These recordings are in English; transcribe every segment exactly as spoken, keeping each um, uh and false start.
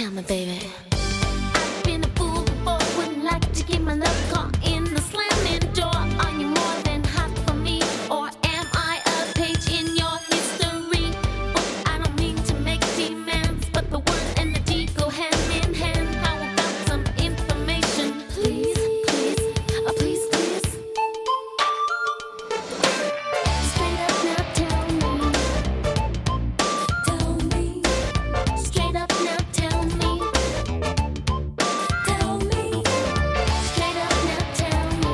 Tell me, baby. I've been a fool before, wouldn't like to get my love caught in the slamming door. Are you more than hot for me, or am I a page in your history book? I don't mean to make demands, but the word and the deed go hand in hand. How about some information, please, please, oh please, please. Straight up now, tell me, tell me. Straight up now, tell me, tell me. Straight up now, tell me,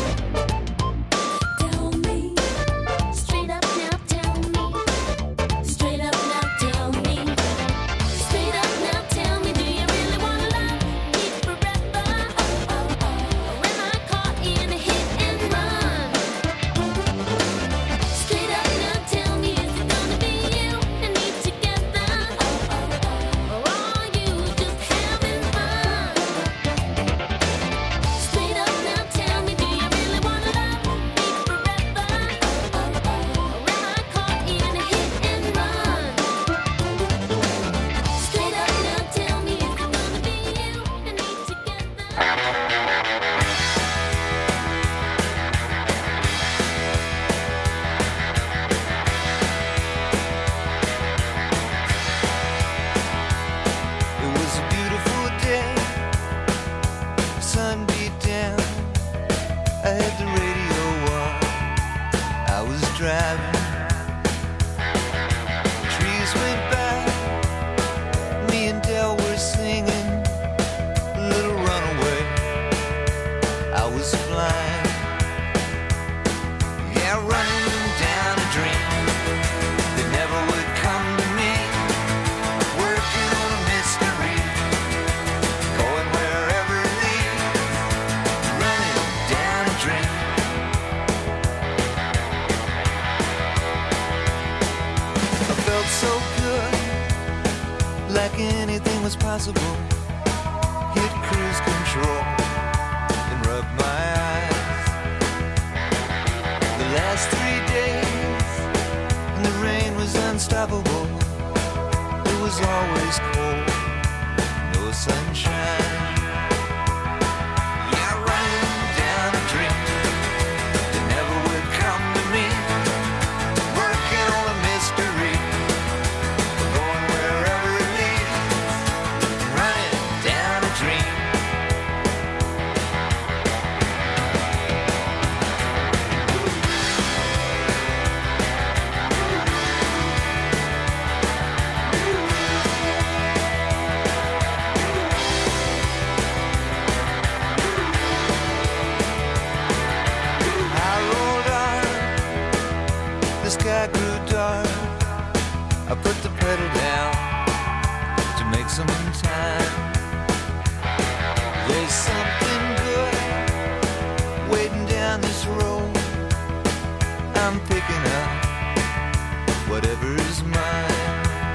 tell me. Straight up now, tell me, straight up now, tell me. Straight up now, tell me, do you really wanna love me forever? Oh, oh, oh. Or am I caught in a hit and run? Straight up now, tell me, is it gonna be you and me together? Oh, oh, oh. Or are you just having fun? Straight up now, tell me, do you really wanna love me forever? Oh, oh, oh. Or am I caught in a hit and run? Straight up now, tell me, is it gonna be you and me together? It was a beautiful day, sun beat down. I had the radio on, I was driving. Trees went by, me and Del were singing a little runaway. I was flying, yeah, running down a dream that never would come to me. Working on a mystery, going wherever it leads, running down a dream. I felt so good, like anything was possible. Hit cruise control and rub my eyes. The last three days, and the rain was unstoppable. It was always cold, no sunshine. Yeah, running down a dream that never would come to me. Working on a mystery, going wherever it leads. Running down a dream. I rolled on, the sky grew dark. I put the pedal down to make some time. There's something good waiting down this road. I'm picking up whatever's mine.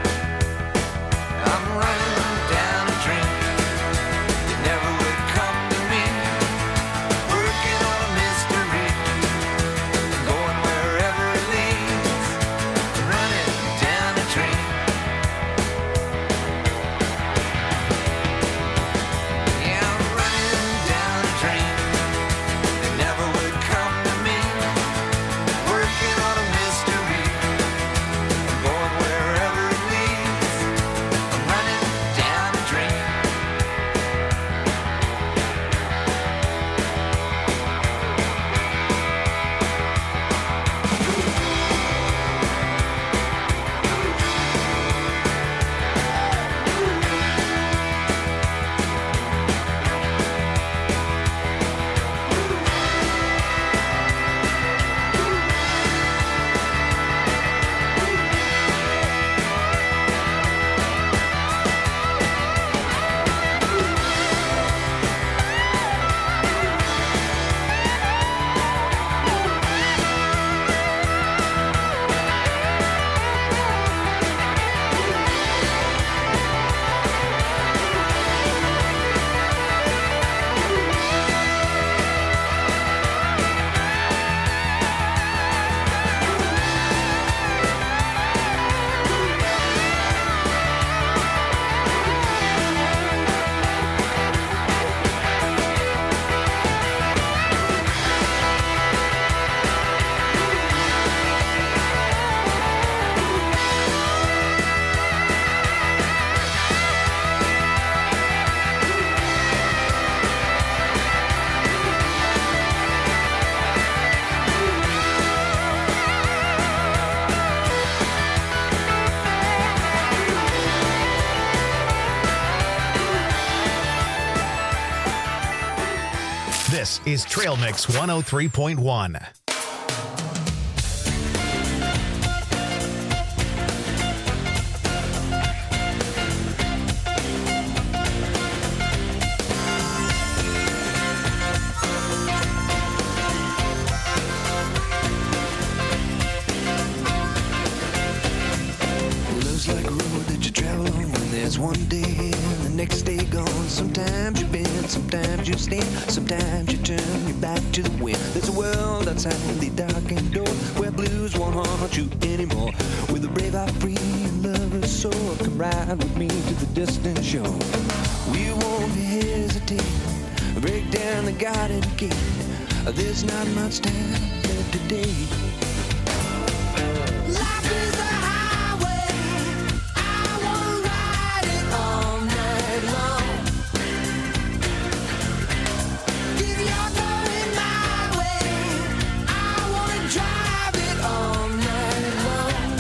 I'm running down a dream that never would come to me. Working on a mystery, going wherever it leads. Running down a dream. Yeah, I'm running This is Trail Mix one oh three point one. Love's like a road that you travel on when there's one day here and the next day gone. Sometimes you bend, sometimes you stand, sometimes you turn your back to the wind. There's a world outside the darkened door where blues won't haunt you anymore. With a brave heart free and lover's soul, come ride with me to the distant shore. We won't hesitate, break down the garden gate. There's not much time left today. Life is a highway, I wanna ride it all night long. If you're going my way, I wanna drive it all night long.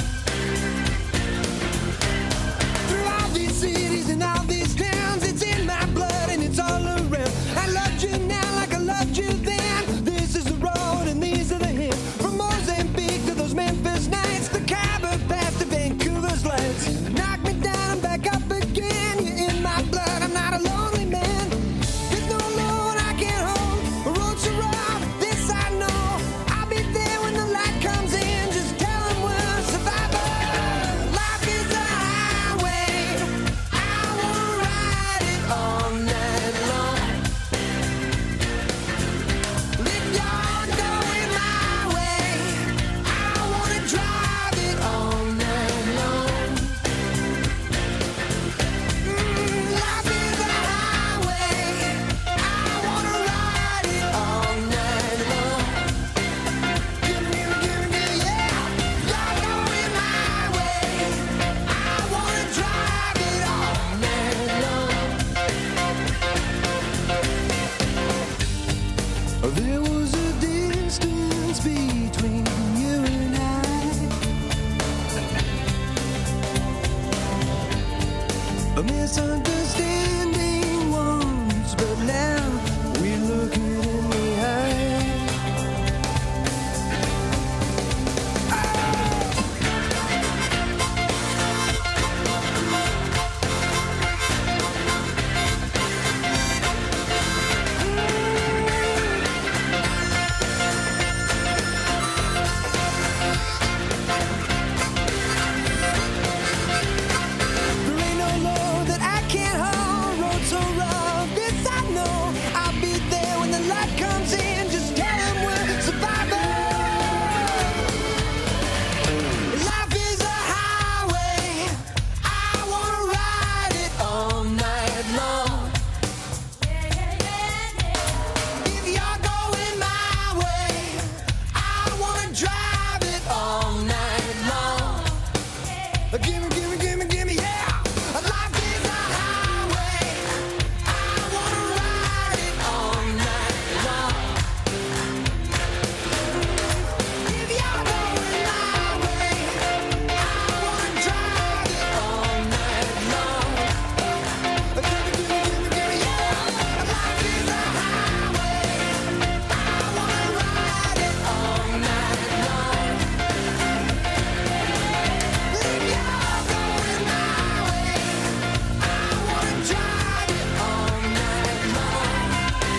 Through all these cities and all these towns, it's in my blood and it's all around. I loved you now like I loved you then. This is the road and these are the hills. From Mozambique to those Memphis nights, the Khyber Pass to Vancouver's lights. Knock me down, I'm back up again. You're in my blood, I'm not a lonely man. There's no load I can't hold. The road's so rough, this I know. I'll be there when the light comes in. Just tell them we're survivors. Life is a highway, I wanna ride it all night long. If you're going my way, I wanna drive it all night long. Mm, life is a highway, I wanna ride it all night long. Give me, give me, yeah. You're going my way, I wanna drive it all night long. There was a distance between you and I, a misunderstanding once, but now we're looking in the eye. There ain't no load that I can't hold. Road so rough, this I know. I'll be there when the light comes in. Just tell them we're survivors. Life is a highway, I wanna ride it all night long. If you're going my way, I wanna drive it all night long. Gimme, gimme, gimme, gimme, yeah. Life is a highway, I wanna ride it all night long. If you're going my way, I wanna drive it all night long. Gimme, gimme, gimme, gimme, yeah. Life is a highway, I wanna ride it all night long. If you're going my way, I wanna drive it all night long.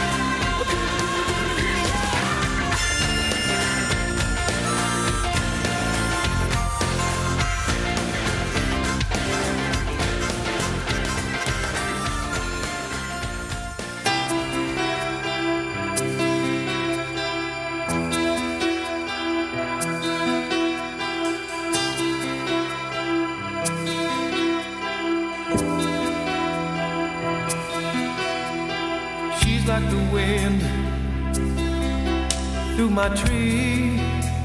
She's like the wind through my tree.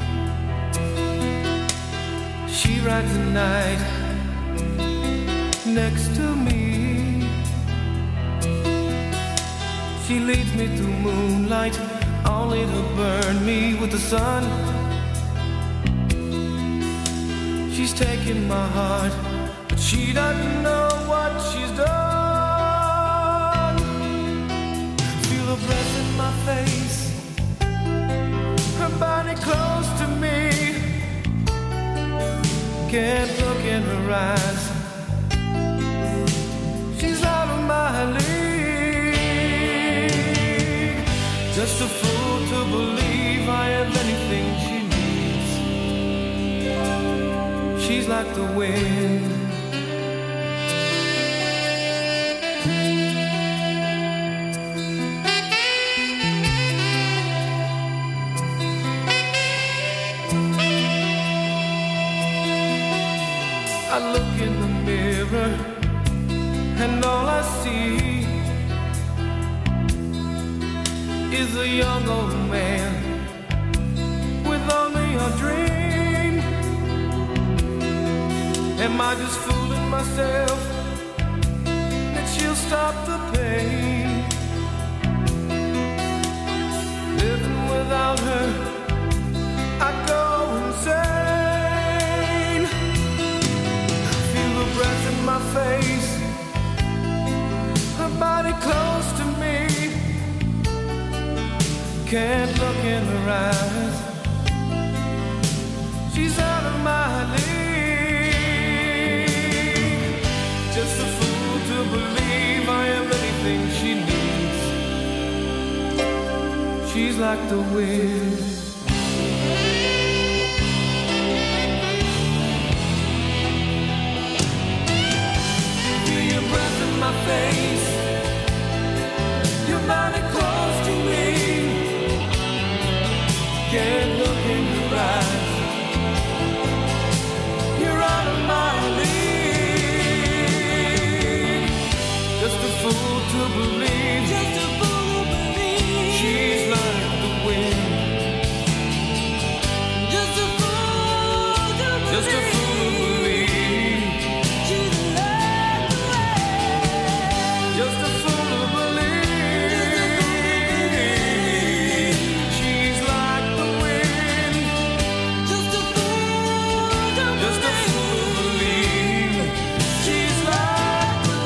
She rides the night next to me. She leads me through moonlight, only to burn me with the sun. She's taking my heart, but she doesn't know what she's done. Feel her breath in my face, close to me. Can't look in her eyes. She's out of my league. Just a fool to believe I have anything she needs. She's like the wind. I look in the mirror and all I see is a young old man with only a dream. Am I just fooling myself that she'll stop the pain? Living without her, I go insane. Feel the breath in my face, her body close to me. Can't look in her eyes. She's out of my league. Just a fool to believe I am anything she needs. She's like the wind. Feel your breath in my face, your body close to me. Can't look in your eyes. You're out of my league. Just a fool to believe. Just a fool to believe. She's like the wind. Just a fool to believe. Just a fool to believe. She's like the wind. Just a fool to believe. She's like the wind. Just a fool to believe. Just a fool to believe. She's like the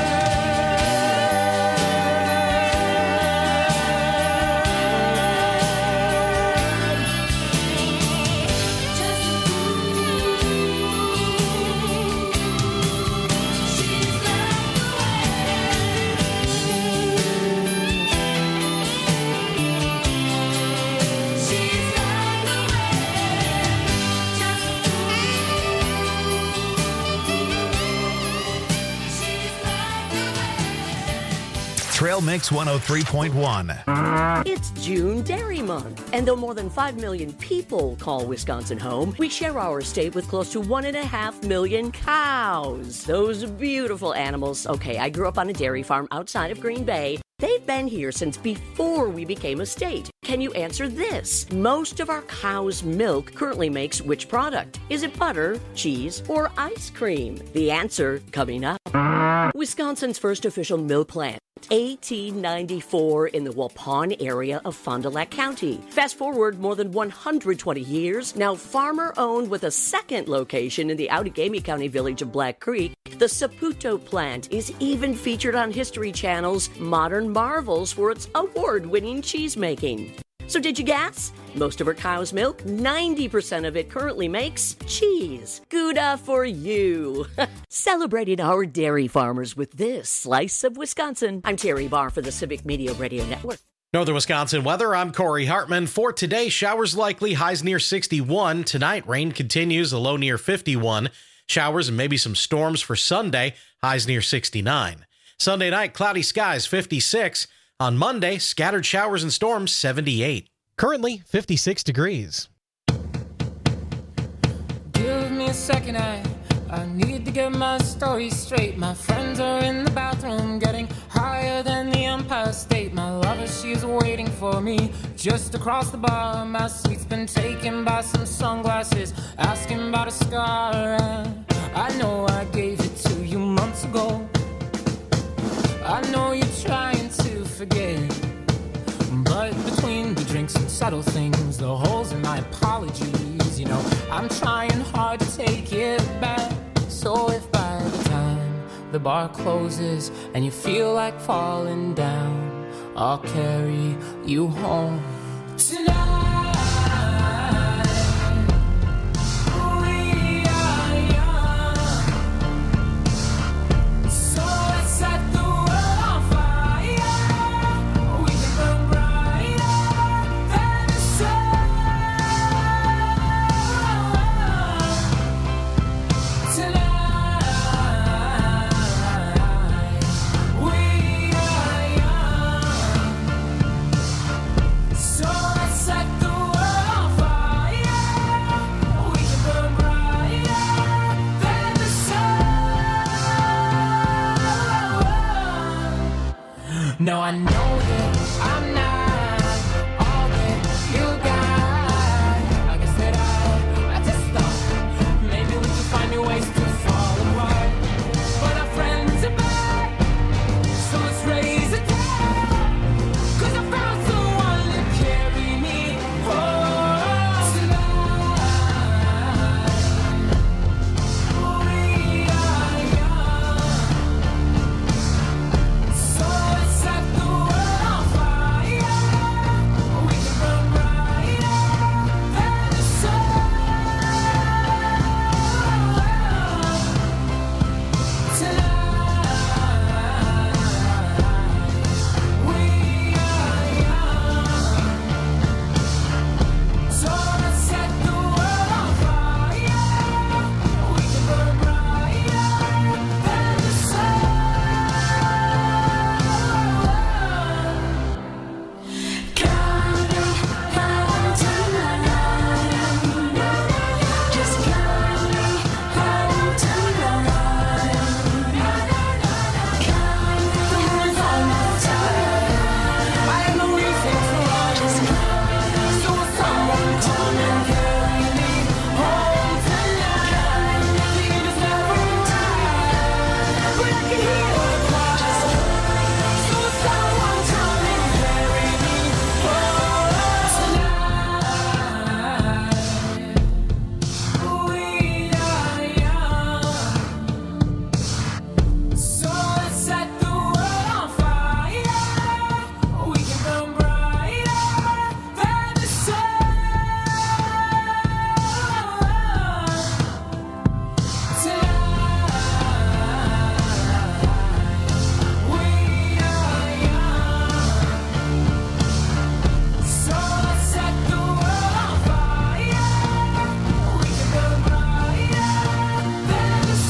Trail Mix one oh three point one. It's June Dairy Month, and though more than five million people call Wisconsin home, we share our state with close to one and a half million cows. Those beautiful animals. Okay, I grew up on a dairy farm outside of Green Bay. They've been here since before we became a state. Can you answer this? Most of our cow's milk currently makes which product? Is it butter, cheese, or ice cream? The answer coming up. Wisconsin's first official milk plant, eighteen ninety-four, in the Waupun area of Fond du Lac County. Fast forward more than one hundred twenty years, now farmer-owned with a second location in the Outagamie County village of Black Creek. The Saputo plant is even featured on History Channel's Modern Marvels for its award-winning cheese making. So did you guess? Most of our cow's milk, ninety percent of it currently makes cheese. Gouda for you. Celebrating our dairy farmers with this slice of Wisconsin. I'm Terry Barr for the Civic Media Radio Network. Northern Wisconsin weather, I'm Corey Hartman. For today, showers likely, highs near sixty-one. Tonight, rain continues, a low near fifty-one. Showers and maybe some storms for Sunday, highs near sixty-nine. Sunday night, cloudy skies, fifty-six. On Monday, scattered showers and storms, seventy-eight. Currently, fifty-six degrees. Give me a second, I, I need to get my story straight. My friends are in the bathroom getting higher than the Empire State. My lover, she's waiting for me just across the bar. My seat's been taken by some sunglasses, asking about a scar. And I know I gave it to you months ago. I know you're trying to forget, but between the drinks and subtle things, the holes in my apologies, you know, I'm trying hard to take it back. So if by the time the bar closes and you feel like falling down, I'll carry you home tonight. No, I know that I'm not all that you got. I guess that I, I just thought maybe we could find new ways to fall apart. But our friends are back, so let's raise a toast. 'Cause I found someone to carry me home tonight. We are young, so let's set the world on fire. We can burn brighter than the sun tonight. We are young, so let's set the world on fire. We can burn brighter than the sun. Got me home tonight. Just got me home tonight. Got me home tonight. I have no reason to run. So will someone come and carry me home tonight? The end is never right, but I can hear the cry. So will someone come and carry me home tonight? We are young, so let's set the world on fire. We can burn brighter than the sun tonight. We are young, so let's set the world on fire. We can burn brighter than the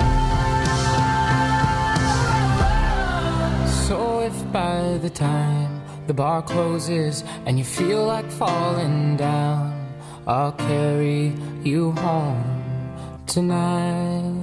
sun. So if by the time the bar closes and you feel like falling down, I'll carry you home tonight.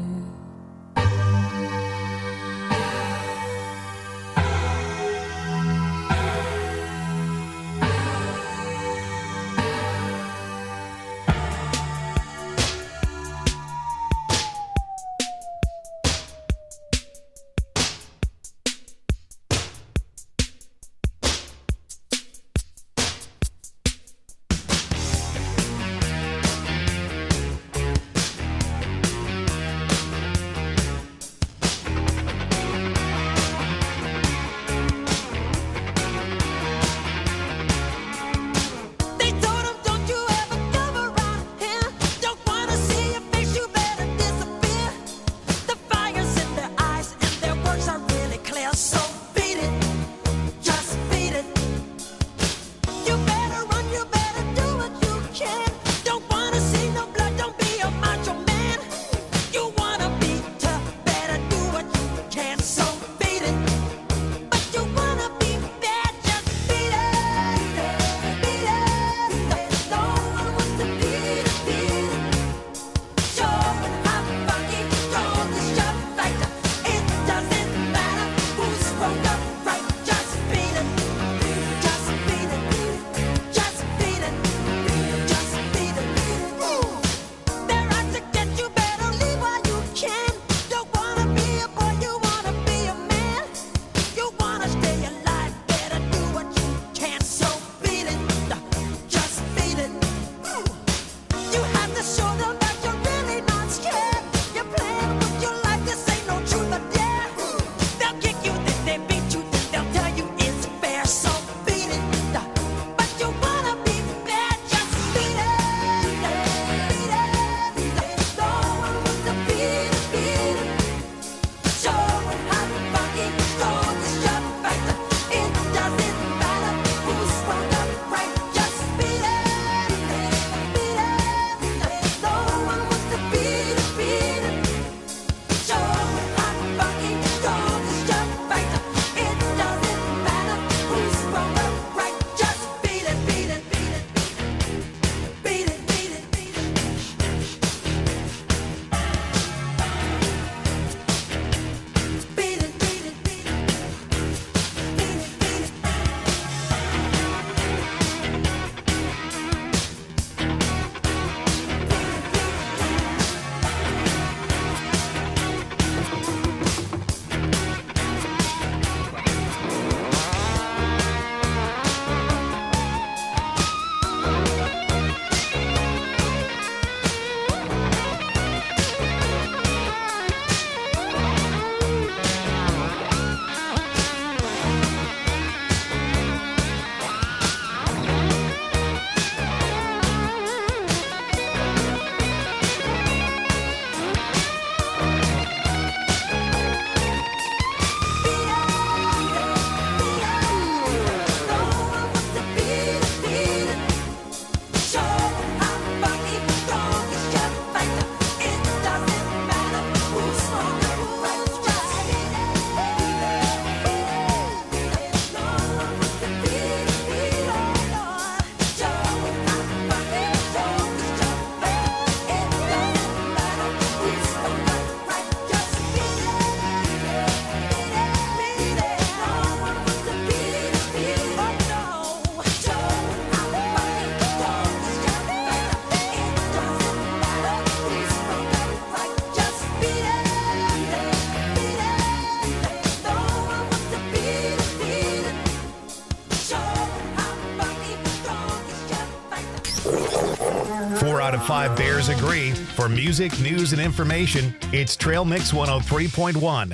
out of five Bears agree. For music, news, and information, it's Trail Mix one oh three point one.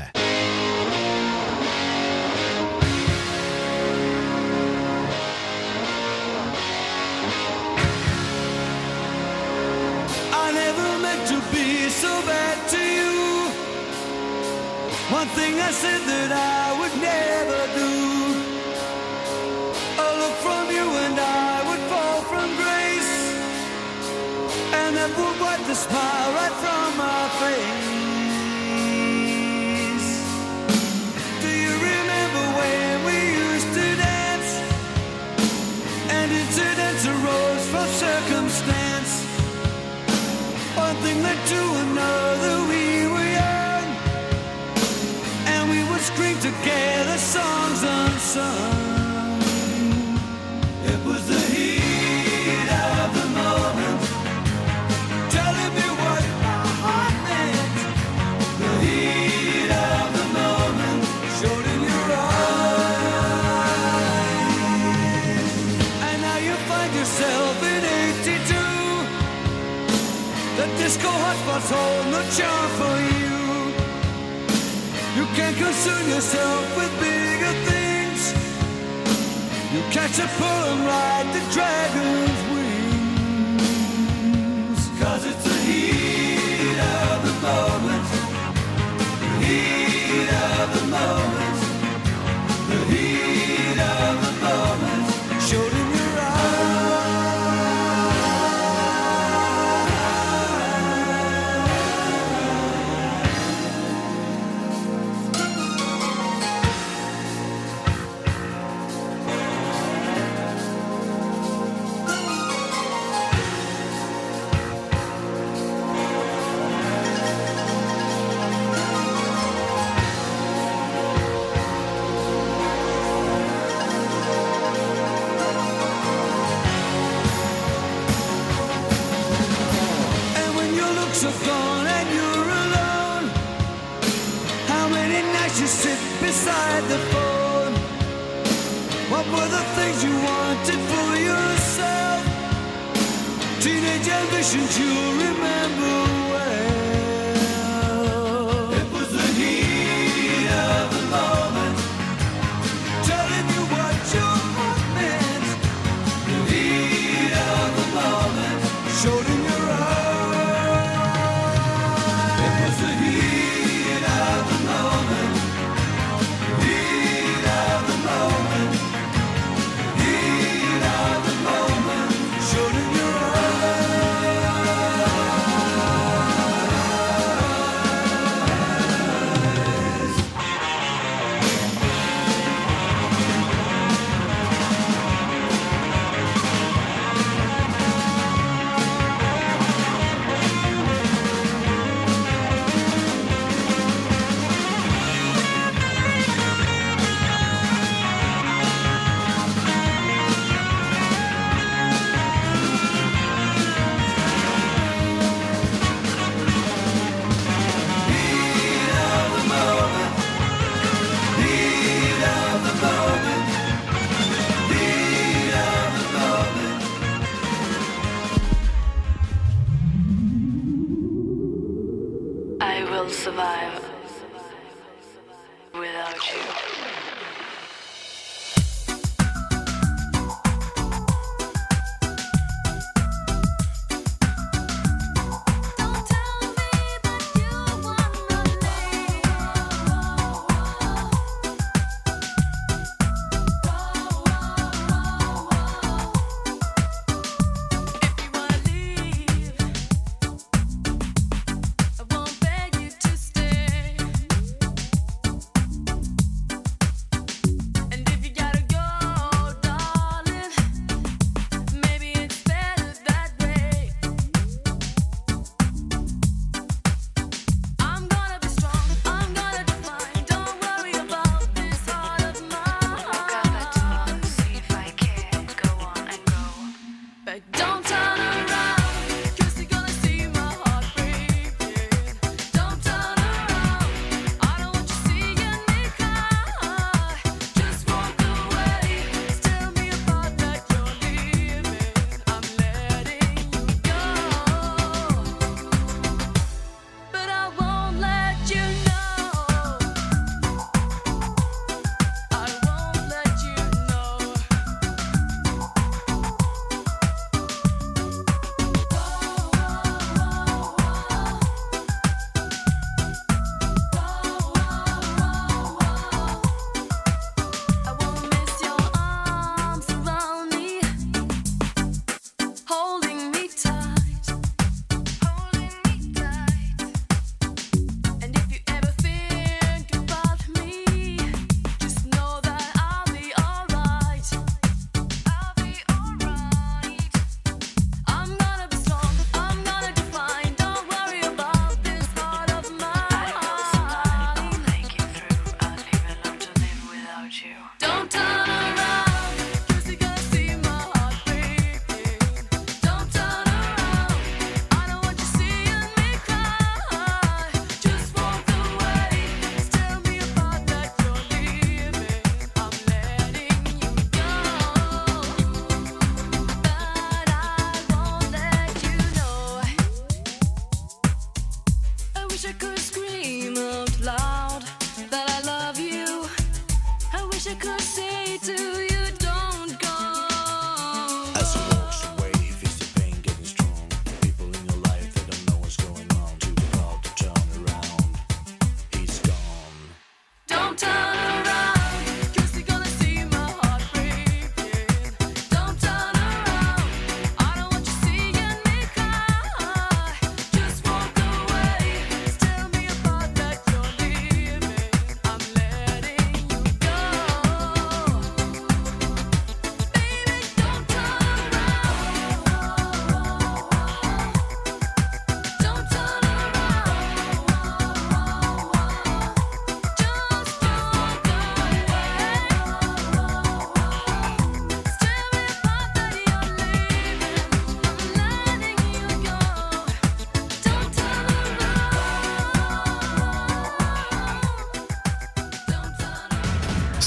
I never meant to be so bad to you. One thing I said that I would never do. A look from you and I would fall from grace, and that would wipe the smile right from my face. Do you remember when we used to dance, and incidents arose from circumstance? One thing led to another, we were young, and we would scream together songs unsung. It was the heat of the moment, telling me what my heart meant. The heat of the moment showed in your eyes, and now you find yourself in eighty-two. The disco hotspots hold no charm for you. You can't concern yourself with bigger things. You catch a pull and ride the dragon's wings. Cause it's the heat of the moment. The heat of the moment. The heat of the moment showed in your eyes. Are gone and you're alone. How many nights you sit beside the phone? What were the things you wanted for yourself? Teenage ambitions you remember well. It was the heat of the moment, telling you what your heart meant. The heat of the moment showed in your eyes. Survive without you. I won't beg you to stay.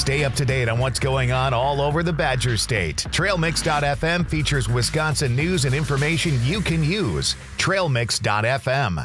Stay up to date on what's going on all over the Badger State. Trail Mix dot f m features Wisconsin news and information you can use. Trail Mix dot f m.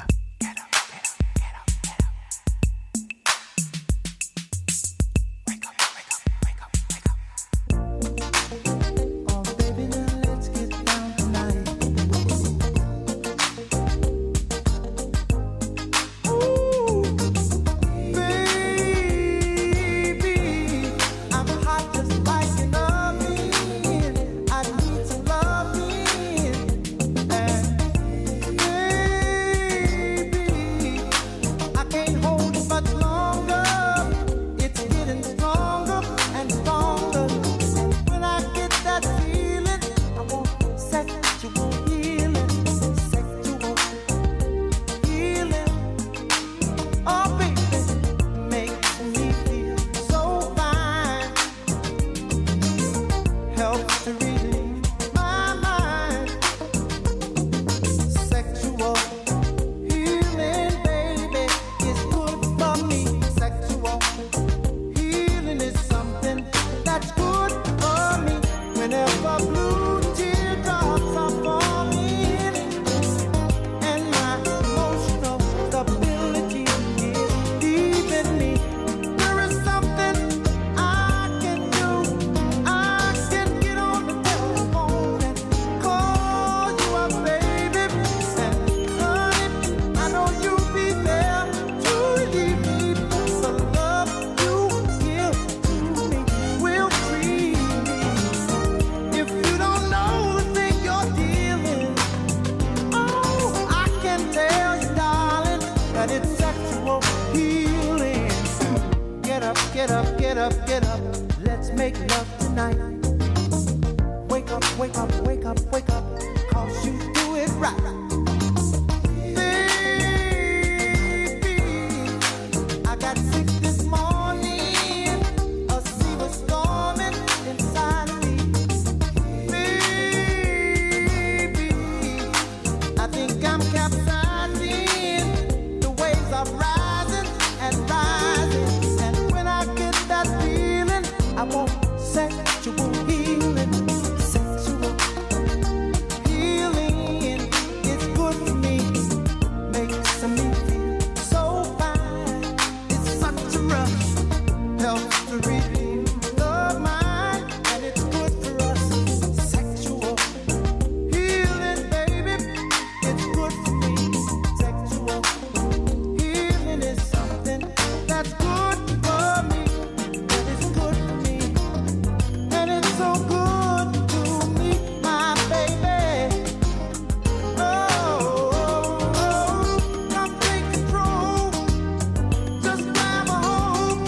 Just grab a hold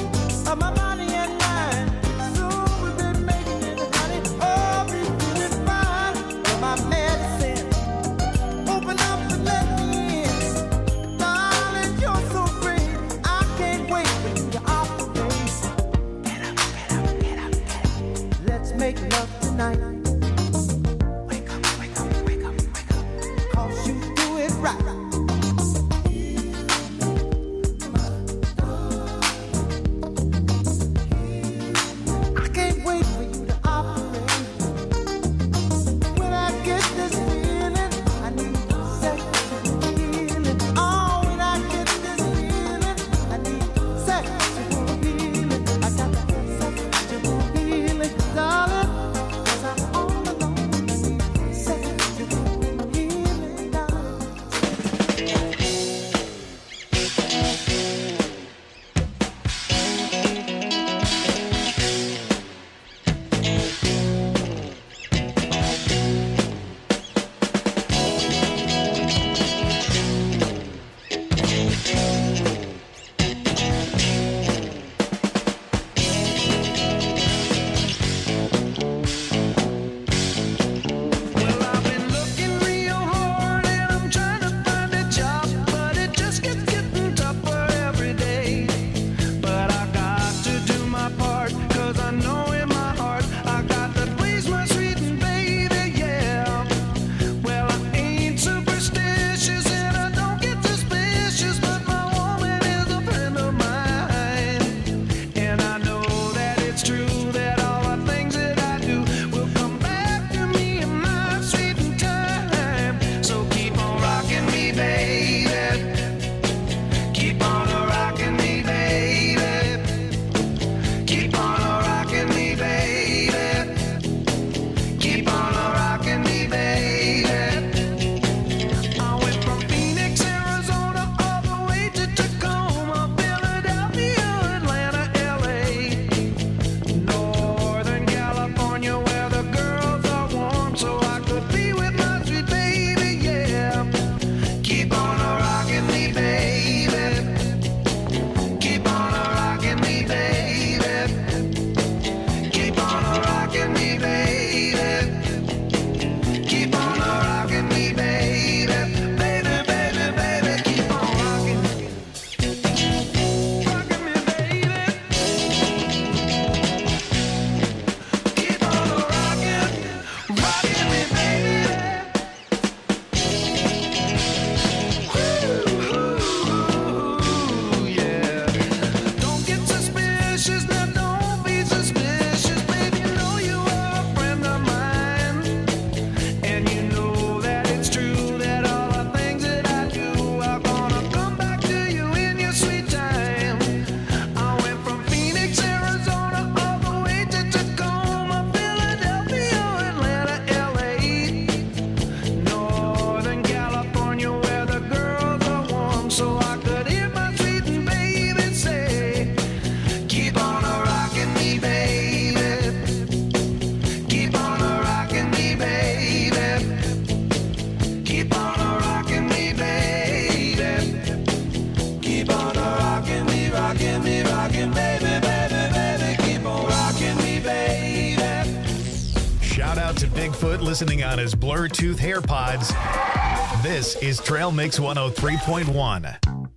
barefoot listening on his Bluetooth AirPods. This is Trail Mix one oh three point one.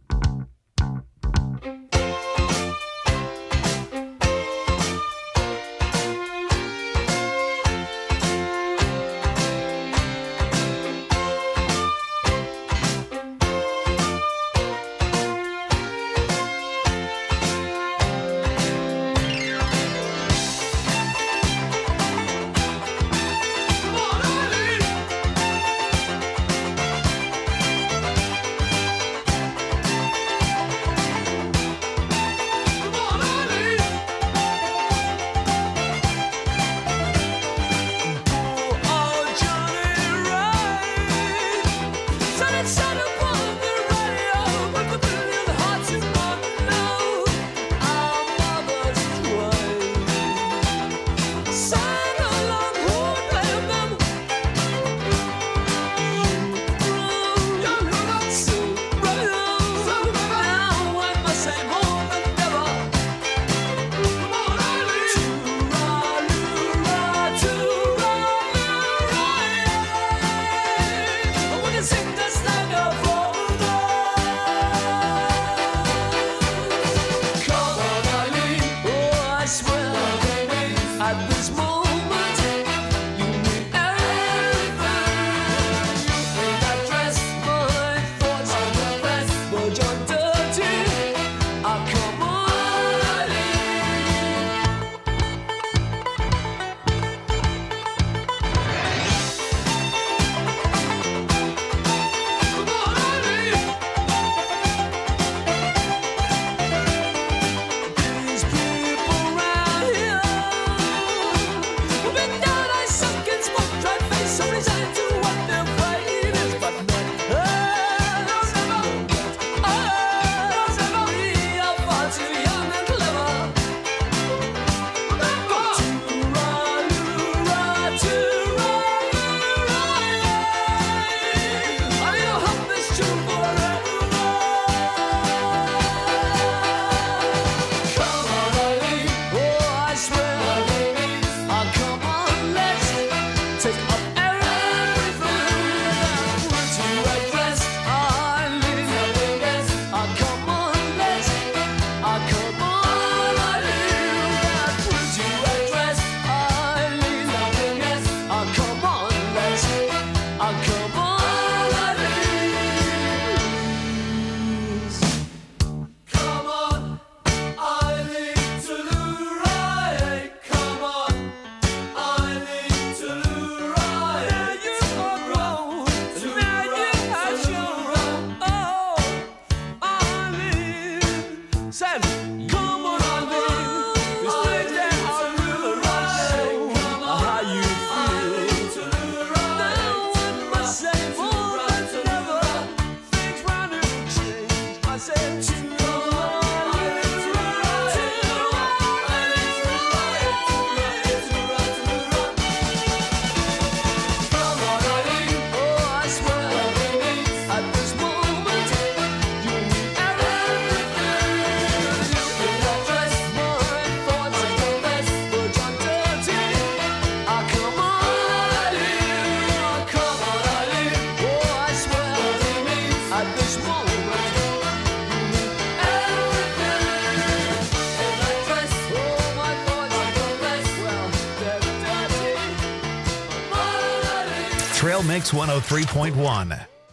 Trail Mix one oh three point one.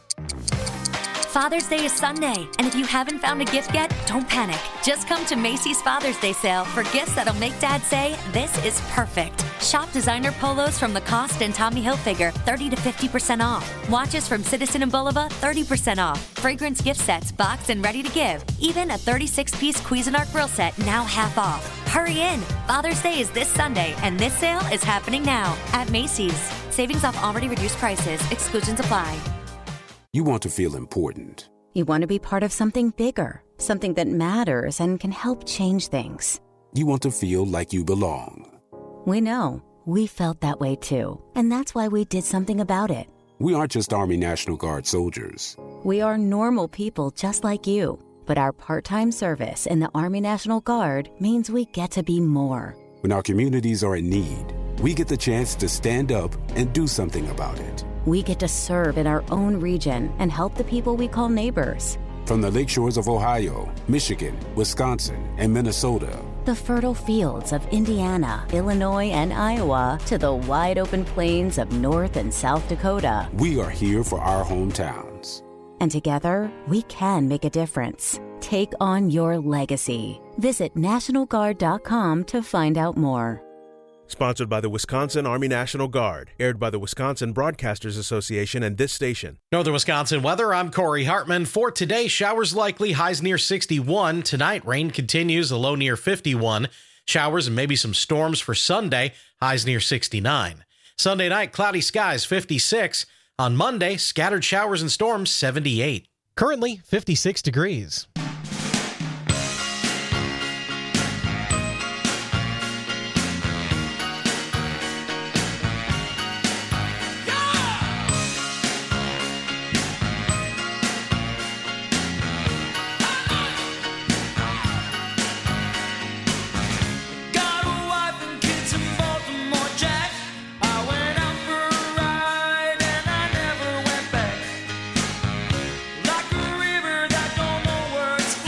Father's Day is Sunday, and if you haven't found a gift yet, don't panic. Just come to Macy's Father's Day sale for gifts that'll make Dad say, this is perfect. Shop designer polos from Lacoste and Tommy Hilfiger, thirty to fifty percent off. Watches from Citizen and Bulova, thirty percent off. Fragrance gift sets, boxed and ready to give. Even a thirty-six piece Cuisinart grill set, now half off. Hurry in! Father's Day is this Sunday, and this sale is happening now at Macy's. Savings off already reduced prices. Exclusions apply. You want to feel important. You want to be part of something bigger, something that matters and can help change things. You want to feel like you belong. We know. We felt that way too. And that's why we did something about it. We aren't just Army National Guard soldiers. We are normal people just like you. But our part-time service in the Army National Guard means we get to be more. When our communities are in need, we get the chance to stand up and do something about it. We get to serve in our own region and help the people we call neighbors. From the lakeshores of Ohio, Michigan, Wisconsin, and Minnesota, the fertile fields of Indiana, Illinois, and Iowa, to the wide open plains of North and South Dakota, we are here for our hometowns. And together, we can make a difference. Take on your legacy. Visit National Guard dot com to find out more. Sponsored by the Wisconsin Army National Guard. Aired by the Wisconsin Broadcasters Association and this station. Northern Wisconsin weather, I'm Corey Hartman. For today, showers likely, highs near sixty-one. Tonight, rain continues, a low near fifty-one. Showers and maybe some storms for Sunday, highs near sixty-nine. Sunday night, cloudy skies, fifty-six. On Monday, scattered showers and storms, seventy-eight. Currently, fifty-six degrees. Like a river that don't know where it's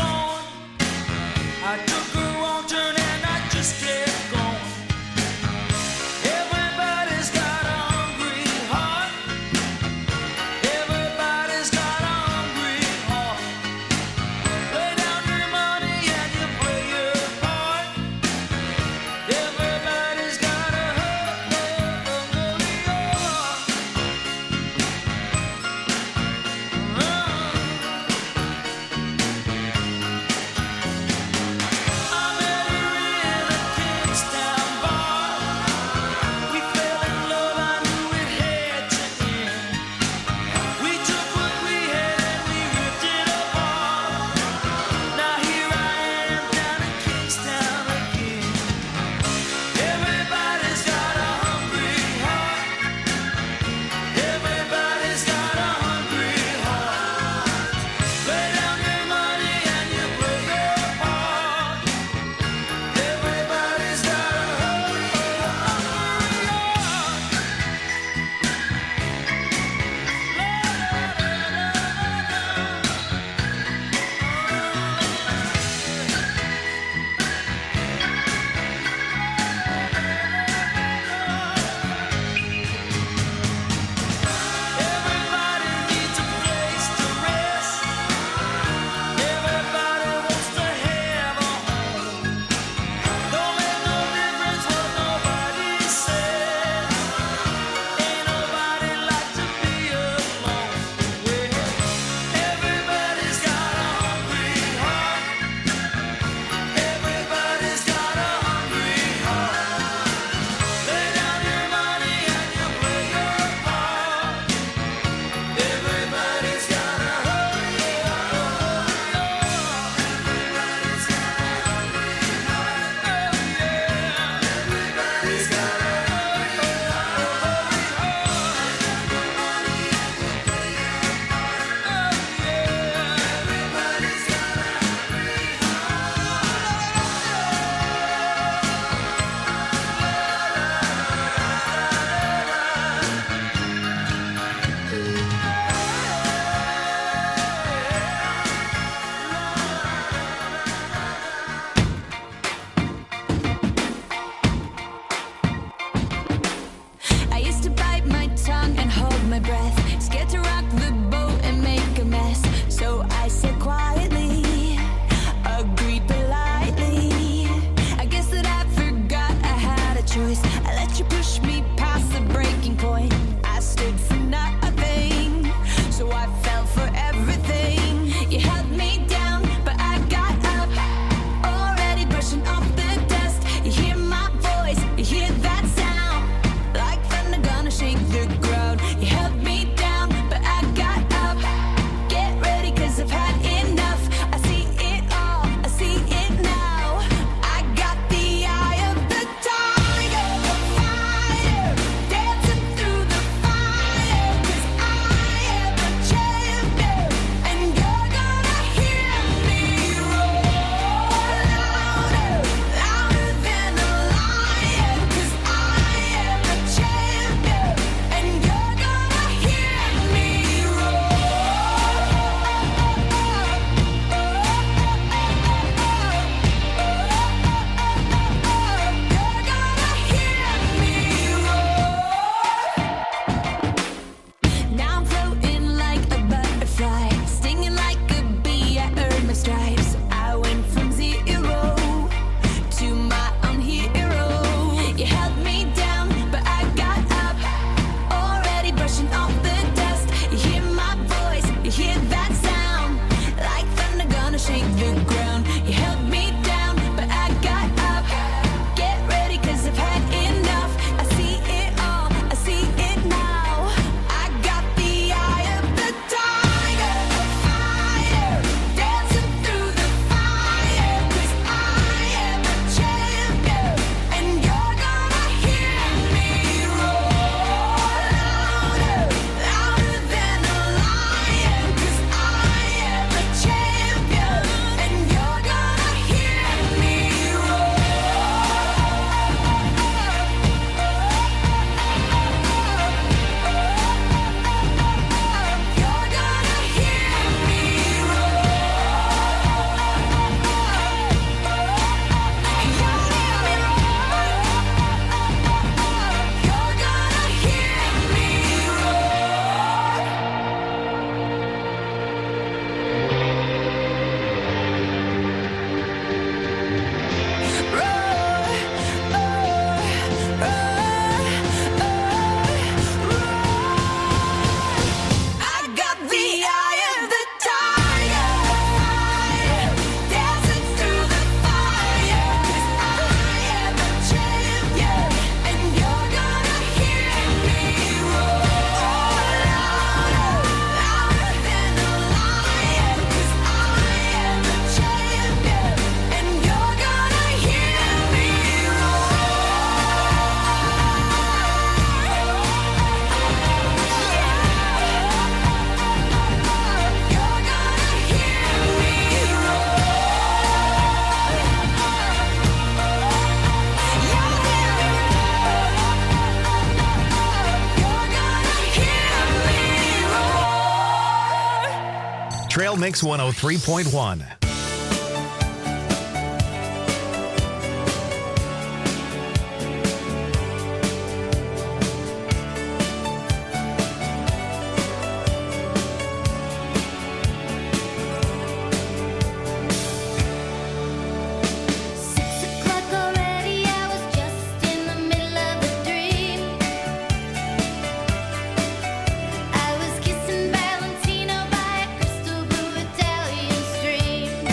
Trail Mix one oh three point one. Valentino by a crystal blue Italian stream.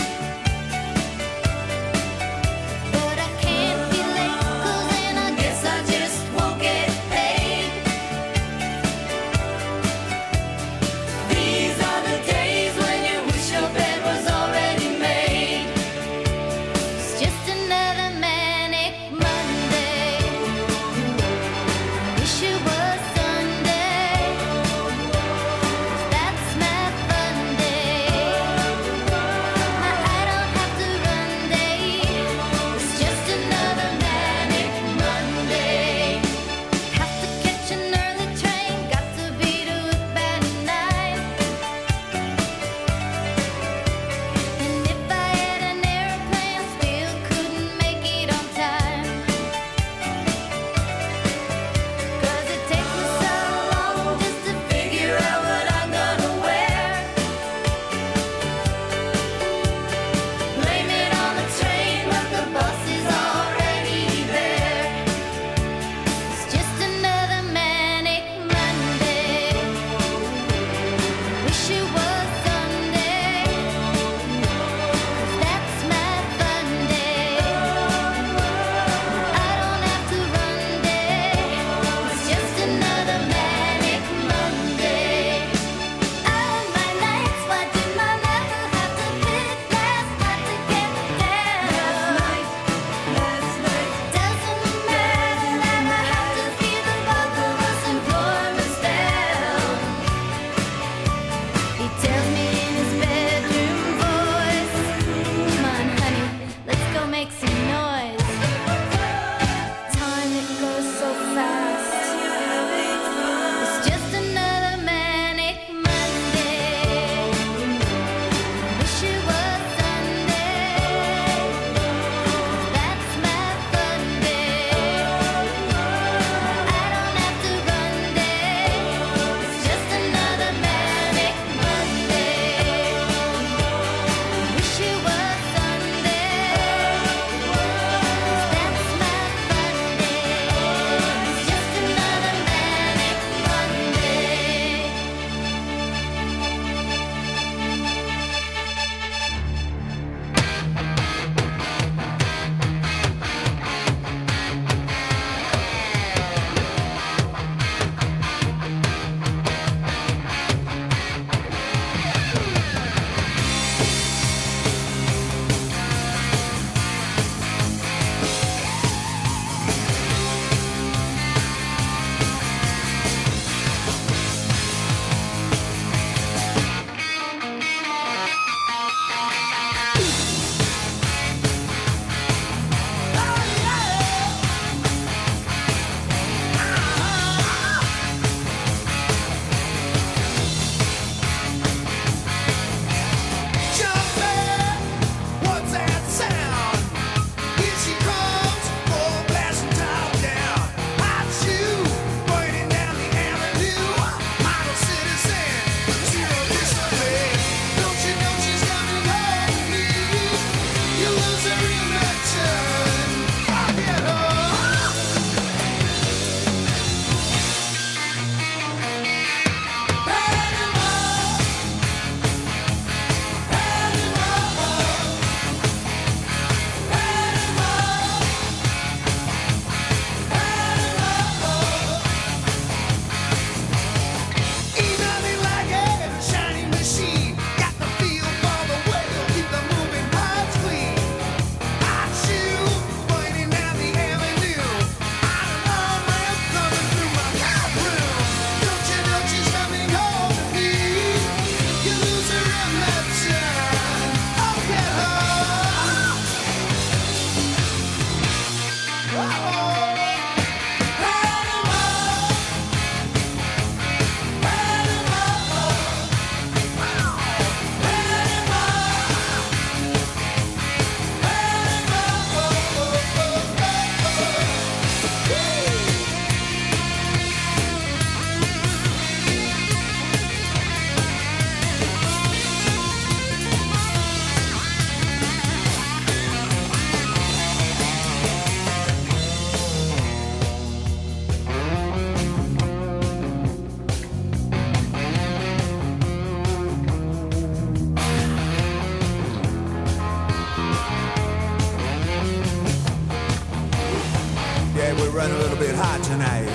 like we're running a little bit hot tonight.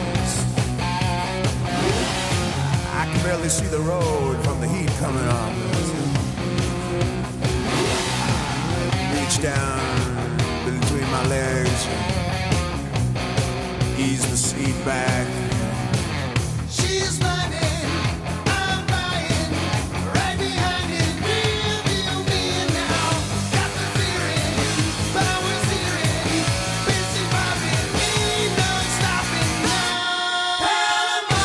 I can barely see the road from the heat coming on. Reach down between my legs, ease the seat back. She's running, I'm buying, right behind it, real deal me now. Got the feeling, power steering, busy bobbing, ain't no stopping now. Panama,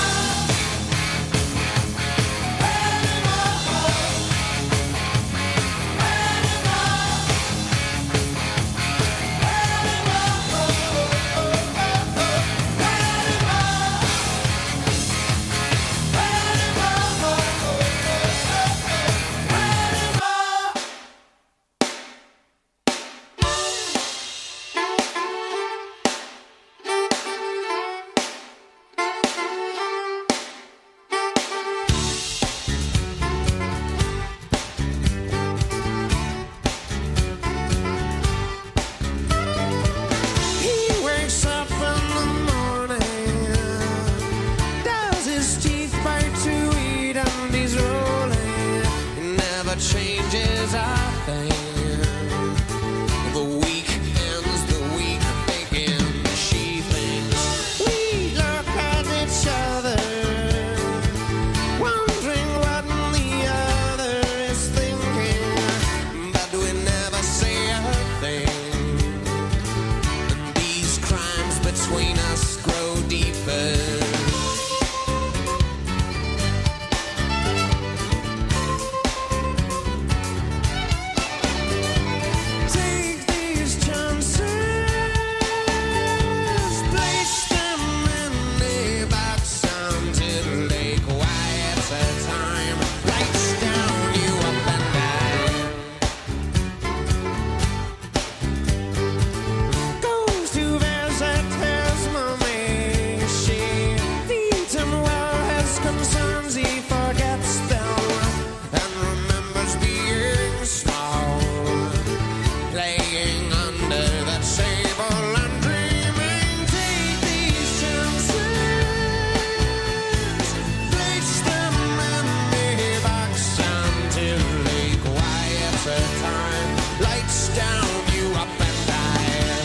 he wakes up in the morning, does his teeth bite to eat, and he's rolling. He never changes a thing. The week ends, the week begins. She thinks we look at each other, wondering what the other is thinking, but we never say a thing. And these crimes between us grow deeper. Take these chances, place them in a box until they quiet a time. Lights down, you up and down. Goes to visit his mommy. She feeds him well, his concerns he forgets them, and remembers being small, playing under the table and dreaming. Take these chances, place them in a box until they quiet the time. Lights down, you up and down.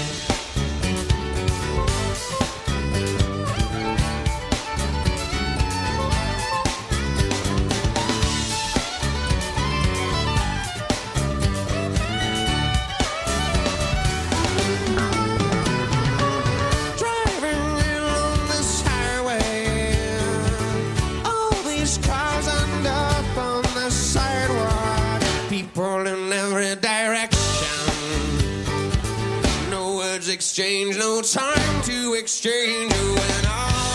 Driving along this highway, all these cars end up on the sidewalk. People in every direction. No words exchanged, no time to exchange. When all